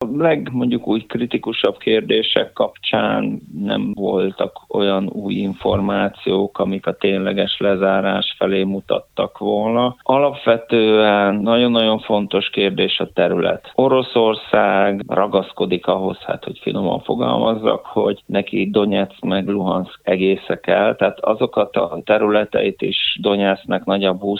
mondjuk úgy kritikusabb kérdések kapcsán nem voltak olyan új információk, amik a tényleges lezárás felé mutattak volna. Alapvetően nagyon-nagyon fontos kérdés a terület. Oroszország ragaszkodik ahhoz, hogy finoman fogalmazzak, hogy neki Donetsz meg Luhanszk egésze kell, tehát azokat a területeit is Donetsznek nagyjából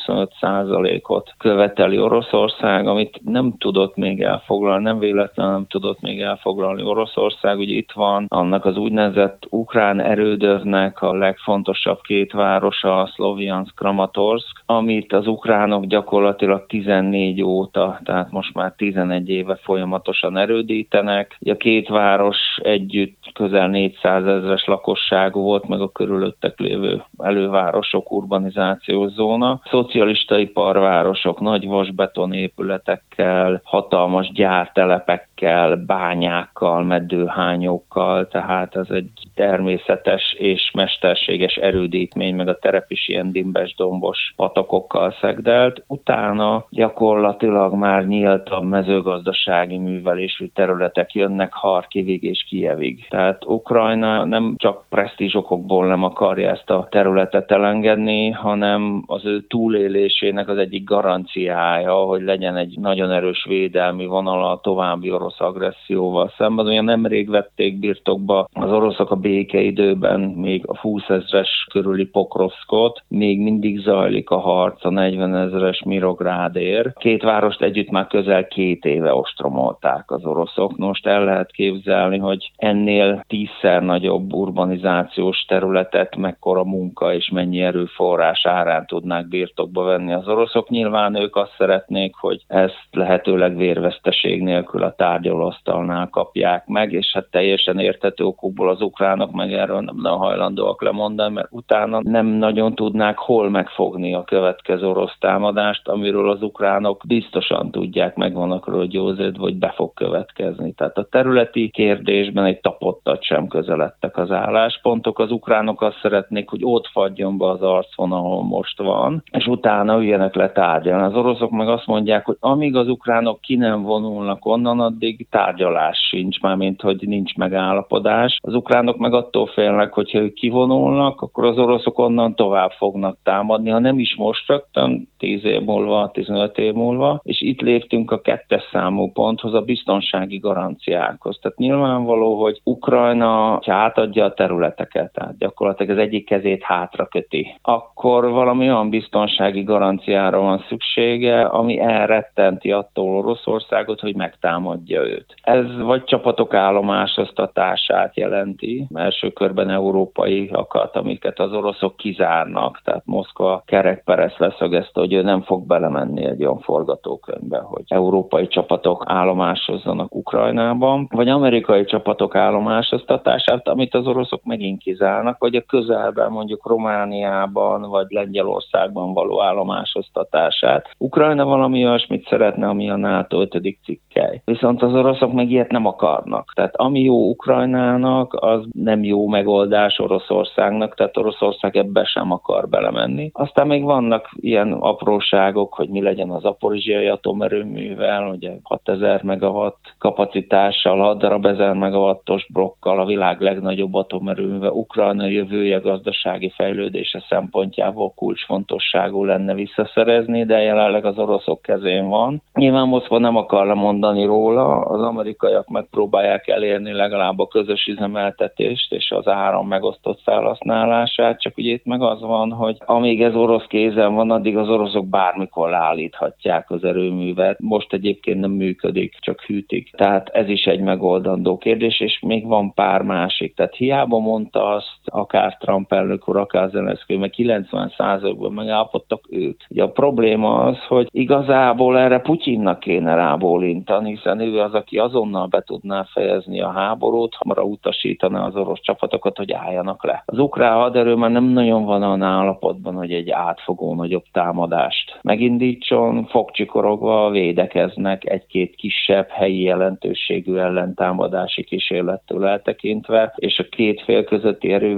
25%-ot követeli Oroszország, amit nem tudott még elfoglalni, nem véletlenül nem tudott még elfoglalni Oroszország. Ugye itt van annak az úgynevezett ukrán erődövnek a legfontosabb két városa, Szlovjanszk, Kramatorszk, amit az ukránok gyakorlatilag 14 óta, tehát most már 11 éve folyamatosan erődítenek. A két város együtt közel 400 000 lakosságú volt, meg a körülöttek lévő elővárosok, urbanizációs zóna. Szocialista iparvárosok, nagy vasbeton épületekkel, hatalmas gyártelepekkel, bányákkal, meddőhányókkal, tehát ez egy természetes és mesterséges erődítmény, meg a terep is ilyen dimbes, dombos patakokkal szegdelt. Utána gyakorlatilag már nyíltabb mezőgazdasági művelésű területek jönnek Harkivig és Kijevig. Tehát Ukrajna nem csak presztízsokokból nem akarja ezt a területet elengedni, hanem az ő túlélésének az egyik garanciája, hogy legyen egy nagyon erős védelmi vonala a további orosz agresszióval szemben. Olyan nemrég vették birtokba az oroszok a békeidőben még a 20 000 körüli Pokrovszkot, még mindig zajlik a harc a 40 000 Mirográdért. Két várost együtt már közel 2 éve ostromolták az oroszok. Most el lehet képzelni, hogy ennél 10-szer nagyobb urbanizációs területet mekkora munka és mennyi erőforrás árán tudnák birtokba venni az oroszok. Nyilván ők azt szeretnék, hogy ezt lehetőleg vérveszteség nélkül a tárgyalóasztalnál kapják meg, és teljesen érthető okokból az ukránok meg erről nem hajlandóak lemondani, mert utána nem nagyon tudnák hol megfogni a következő orosz támadást, amiről az ukránok biztosan tudják, meg vannak róla győződve, hogy be fog következni. Tehát a területi kérdésben egy tapottat sem közeledtek az álláspontok. Az ukránok azt szeretnék, hogy ott fagyjon be az arcvonal, ahol most van, és utána üljenek le tárgyalni. Az oroszok meg azt mondják, hogy amíg az ukránok ki nem vonulnak onnan, addig tárgyalás sincs, mármint hogy nincs megállapodás. Az ukránok meg attól félnek, hogyha ők kivonulnak, akkor az oroszok onnan tovább fognak támadni, ha nem is most rögtön, 10 év múlva, 15 év múlva, és itt léptünk a 2. számú ponthoz, a biztonsági garanciákhoz. Tehát nyilvánvaló, hogy Ukrajna, ha átadja a területeket, tehát gyakorlatilag az egyik kezét hátra köti, akkor valami olyan biztonsági garanciára van szüksége, ami elrettenti attól Oroszországot, hogy megtámadja őt. Ez vagy csapatok állomásoztatását jelenti, első körben európaiakat, amiket az oroszok kizárnak, tehát Moszkva kerekperec leszögezte, hogy ő nem fog belemenni egy olyan forgatókönyvbe, hogy európai csapatok állomásozzanak Ukrajnában, vagy amerikai csapatok állomásoztatását, amit az oroszok megint kizárnak, vagy a közelben mondjuk Romániában, vagy Lengyelországban való állomásoztatását. Ukrajna valami olyasmit szeretne, ami a NATO 5. cikkely. Viszont az oroszok meg ilyet nem akarnak. Tehát ami jó Ukrajnának, az nem jó megoldás Oroszországnak, tehát Oroszország ebbe sem akar belemenni. Aztán még vannak ilyen apróságok, hogy mi legyen az zaporizsiai atomerőművel, ugye 6000 megawatt kapacitással, 6 darab 1000 megawattos blokkal a világ legnagyobb atomerőműve. Ukrajna jövője gazdasági fejlődése szempontjából kulcsfontosságú lenne visszaszerezni, de jelenleg az oroszok kezén van. Nyilván Moszkva nem akar lemondani róla, az amerikaiak megpróbálják elérni legalább a közös üzemeltetést és az áram megosztott felhasználását, csak ugye itt meg az van, hogy amíg ez orosz kézen van, addig az oroszok bármikor leállíthatják az erőművet. Most egyébként nem működik, csak hűtik. Tehát ez is egy megoldandó kérdés, és még van pár másik. Tehát hiába mondta azt akár Trump elnök úr, akár Zelenszkij, meg 90%-ban megállapodtak ők. Ugye a probléma az, hogy igazából erre Putyinnak kéne rábólintani, hiszen ő az, aki azonnal be tudná fejezni a háborút, hamara utasítaná az orosz csapatokat, hogy álljanak le. Az ukrán haderő már nem nagyon van olyan állapotban, hogy egy átfogó nagyobb támadást megindítson, fogcsikorogva védekeznek egy-két kisebb helyi jelentőségű ellentámadási kísérlettől eltekintve, és a két fél közötti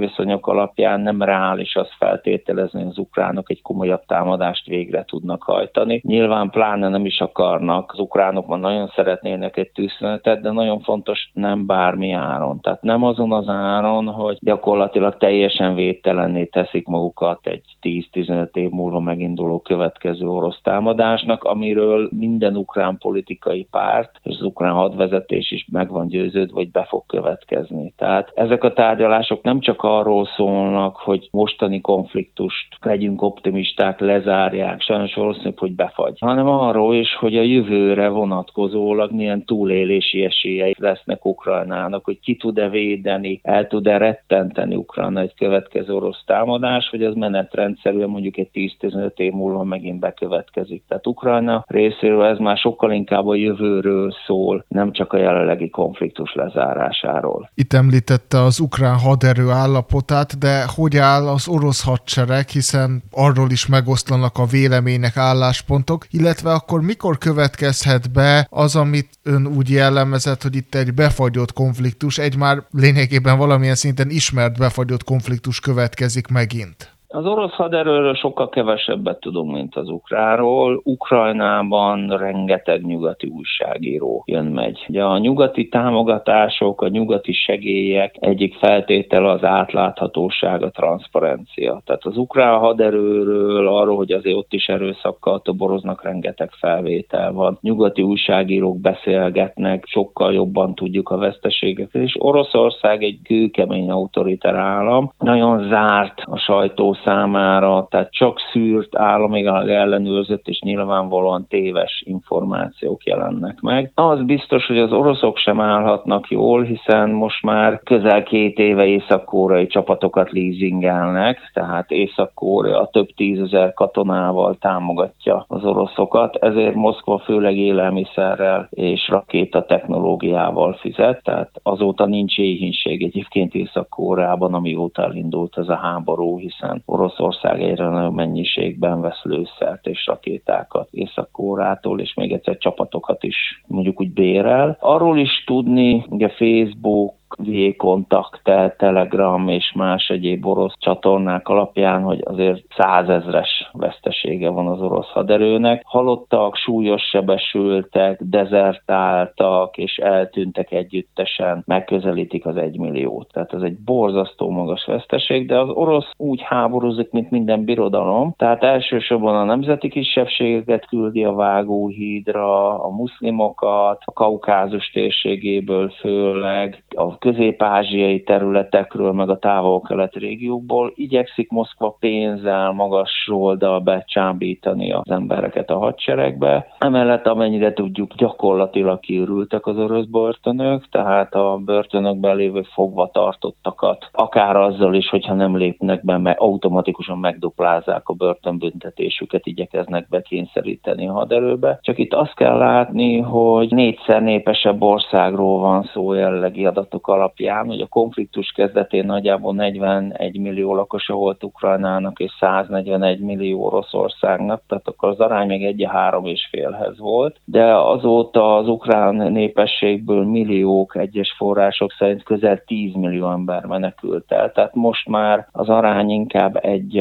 erőviszonyok alapján nem reális azt feltételezni, hogy az ukránok egy komolyabb támadást végre tudnak hajtani. Nyilván pláne nem is akarnak, az ukránok már nagyon szeretnének egy tűzszünetet, de nagyon fontos, nem bármi áron. Tehát nem azon az áron, hogy gyakorlatilag teljesen védtelenné teszik magukat egy 10-15 év múlva meginduló következő orosz támadásnak, amiről minden ukrán politikai párt és az ukrán hadvezetés is meg van győződve, hogy be fog következni. Tehát ezek a tárgyalások nem csak arról szólnak, hogy mostani konfliktust legyünk optimisták, lezárják, sajnos valószínűleg, hogy befagy, hanem arról is, hogy a jövőre vonatkozólag milyen túlélési esélyei lesznek Ukrajnának, hogy ki tud-e védeni, el tud-e rettenteni Ukrajna egy következő orosz támadás, hogy az menetrendszerűen mondjuk egy 10-15 év múlva megint bekövetkezik. Tehát Ukrajna részéről ez már sokkal inkább a jövőről szól, nem csak a jelenlegi konfliktus lezárásáról. Itt említette az ukrán haderő állapotát, de hogy áll az orosz hadsereg, hiszen arról is megoszlanak a vélemények, álláspontok, illetve akkor mikor következhet be az, amit ön úgy jellemezett, hogy itt egy befagyott konfliktus, egy már lényegében valamilyen szinten ismert befagyott konfliktus következik megint? Az orosz haderőről sokkal kevesebbet tudunk, mint az ukránról. Ukrajnában rengeteg nyugati újságíró jön-megy. Ugye a nyugati támogatások, a nyugati segélyek egyik feltétele az átláthatóság, a transzparencia. Tehát az ukrán haderőről, arról, hogy azért ott is erőszakkal toboroznak, rengeteg felvétel van. Nyugati újságírók beszélgetnek, sokkal jobban tudjuk a veszteségeket. És Oroszország egy kőkemény autoriter állam, nagyon zárt a sajtó számára, tehát csak szűrt, államilag ellenőrzött és nyilvánvalóan téves információk jelennek meg. Az biztos, hogy az oroszok sem állhatnak jól, hiszen most már közel 2 éve észak-koreai csapatokat leasingelnek, tehát Észak-Korea több 10 000 katonával támogatja az oroszokat, ezért Moszkva főleg élelmiszerrel és rakéta technológiával fizet, tehát azóta nincs éhínség egyébként Észak-Koreában, amióta elindult ez a háború, hiszen Oroszország egyre nagyobb mennyiségben vesz lőszert és rakétákat Észak-Koreától, és még egyszer csapatokat is mondjuk úgy bérel. Arról is tudni, ugye Facebook, V-kontakt, Telegram és más egyéb orosz csatornák alapján, hogy azért 100 000-es vesztesége van az orosz haderőnek. Halottak, súlyos sebesültek, dezertáltak és eltűntek együttesen, megközelítik az 1 milliót. Tehát ez egy borzasztó magas veszteség, de az orosz úgy háborúzik, mint minden birodalom, tehát elsősorban a nemzeti kisebbségeket küldi a vágóhídra, a muszlimokat, a Kaukázus térségéből főleg, a közép-ázsiai területekről, meg a távol-kelet régiókból igyekszik Moszkva pénzzel, magas zsolddal becsábítani az embereket a hadseregbe. Emellett, amennyire tudjuk, gyakorlatilag kiürültek az orosz börtönök, tehát a börtönökben lévő fogvatartottakat, akár azzal is, hogyha nem lépnek be, mert automatikusan megduplázzák a börtönbüntetésüket, igyekeznek bekényszeríteni a haderőbe. Csak itt azt kell látni, hogy 4-szer népesebb országról van szó jellegi adatok alapján, hogy a konfliktus kezdetén nagyjából 41 millió lakosa volt Ukrajnának és 141 millió Oroszországnak, tehát akkor az arány még 1-3,5-hez volt, de azóta az ukrán népességből milliók, egyes források szerint közel 10 millió ember menekült el, tehát most már az arány inkább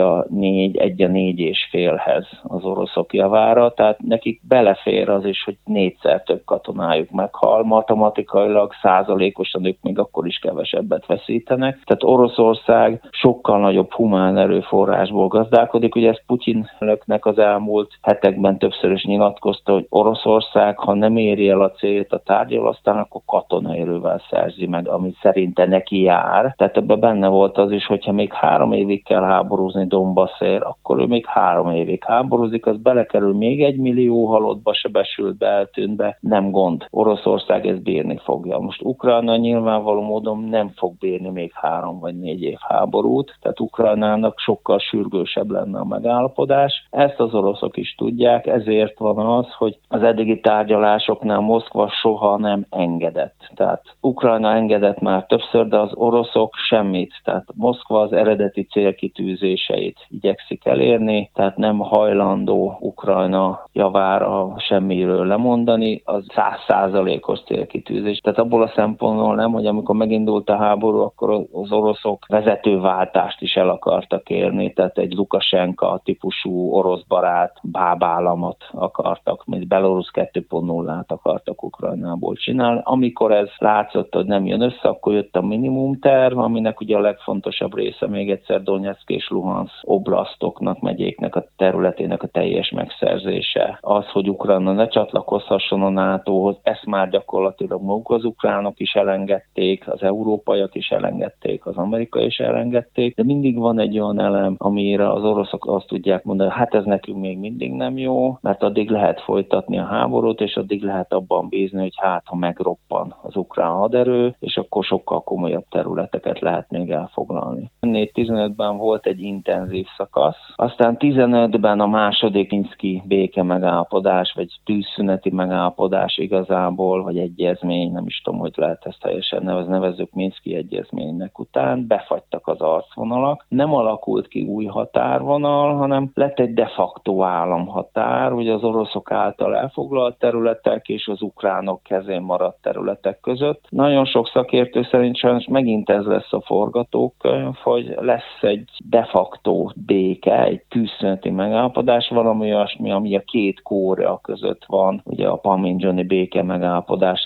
1-4,5-hez az oroszok javára, tehát nekik belefér az is, hogy 4-szer több katonájuk meghal, matematikailag százalékosan ők még akkor is kevesebbet veszítenek. Tehát Oroszország sokkal nagyobb humán erőforrásból gazdálkodik. Ugye ezt Putyinnek az elmúlt hetekben többször is nyilatkozta, hogy Oroszország, ha nem éri el a célt a tárgyalasztán, akkor katonai erővel szerzi meg, ami szerinte neki jár. Tehát ebben benne volt az is, hogyha még 3 évig kell háborúzni Donbassért, akkor ő még 3 évig háborúzik, az belekerül még 1 millió halottba, sebesültbe, eltűntbe, nem gond. Oroszország ezt bírni fogja. Most Ukrajna nyilvánvaló módon nem fog bírni még 3 vagy 4 év háborút, tehát Ukrajnának sokkal sürgősebb lenne a megállapodás. Ezt az oroszok is tudják, ezért van az, hogy az eddigi tárgyalásoknál Moszkva soha nem engedett. Tehát Ukrajna engedett már többször, de az oroszok semmit. Tehát Moszkva az eredeti célkitűzéseit igyekszik elérni, tehát nem hajlandó Ukrajna javára semmiről lemondani, az 100%-os célkitűzés. Tehát abból a szempontból nem, hogy amikor megindult a háború, akkor az oroszok vezetőváltást is el akartak érni, tehát egy Lukasenka típusú orosz barát bábállamot akartak, mint Belarus 2.0-át akartak Ukrajnából csinálni. Amikor ez látszott, hogy nem jön össze, akkor jött a minimumterv, aminek ugye a legfontosabb része még egyszer Donetszk és Luhanszk oblasztoknak, megyéknek a területének a teljes megszerzése. Az, hogy Ukrajna ne csatlakozhasson a NATO-hoz, ezt már gyakorlatilag maguk az ukránok is elengedték, az európaiak is elengedték, az amerikai is elengedték, de mindig van egy olyan elem, amire az oroszok azt tudják mondani, hát ez nekünk még mindig nem jó, mert addig lehet folytatni a háborút, és addig lehet abban bízni, hogy hát ha megroppan az ukrán haderő, és akkor sokkal komolyabb területeket lehet még elfoglalni. 14-15-ben volt egy intenzív szakasz, aztán 15-ben a második minszki béke megállapodás, vagy tűzszüneti megállapodás igazából, vagy egyezmény, nem is tudom, hogy lehet ezt teljesen nevezzük minszki egyezménynek után, befagytak az arcvonalak, nem alakult ki új határvonal, hanem lett egy de facto államhatár, ugye az oroszok által elfoglalt területek és az ukránok kezén maradt területek között. Nagyon sok szakértő szerint sajnos megint ez lesz a forgatókönyv, hogy lesz egy de facto béke, egy tűzszüneti megállapodás, valami olyasmi, ami a két Korea között van, ugye a Panmunjom-i béke megállapodás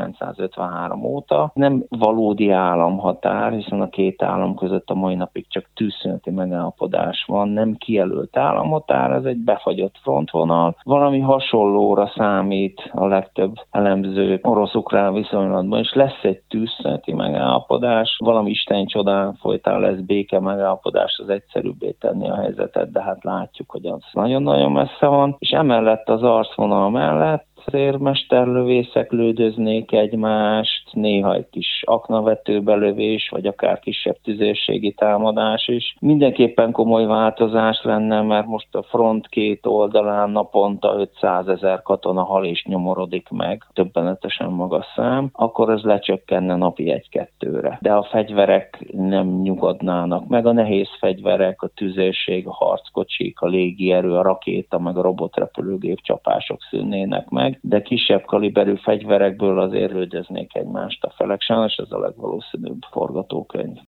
1953 óta. Nem valódi államhatár, hiszen a két állam között a mai napig csak tűzszüneti megállapodás van, nem kijelölt államhatár, ez egy befagyott frontvonal. Valami hasonlóra számít a legtöbb elemző orosz-ukrán viszonylatban, és lesz egy tűzszüneti megállapodás, valami isteni csodán folytán lesz béke megállapodás, az egyszerűbbé tenni a helyzetet, de hát látjuk, hogy az nagyon-nagyon messze van, és emellett az arcvonal mellett szérmesterlövészek lődöznék egymást, néha egy kis aknavetőbelövés, vagy akár kisebb tüzérségi támadás is. Mindenképpen komoly változás lenne, mert most a front két oldalán naponta 500 000 katona hal és nyomorodik meg, többenetesen magas szám, akkor ez lecsökkenne napi 1-2-re. De a fegyverek nem nyugodnának meg, a nehéz fegyverek, a tüzérség, a harckocsik, a légierő, a rakéta, meg a robotrepülőgép csapások szűnnének meg, de kisebb kaliberű fegyverekből azért lődöznék egymást a felek. Sajnos ez a legvalószínűbb forgatókönyv.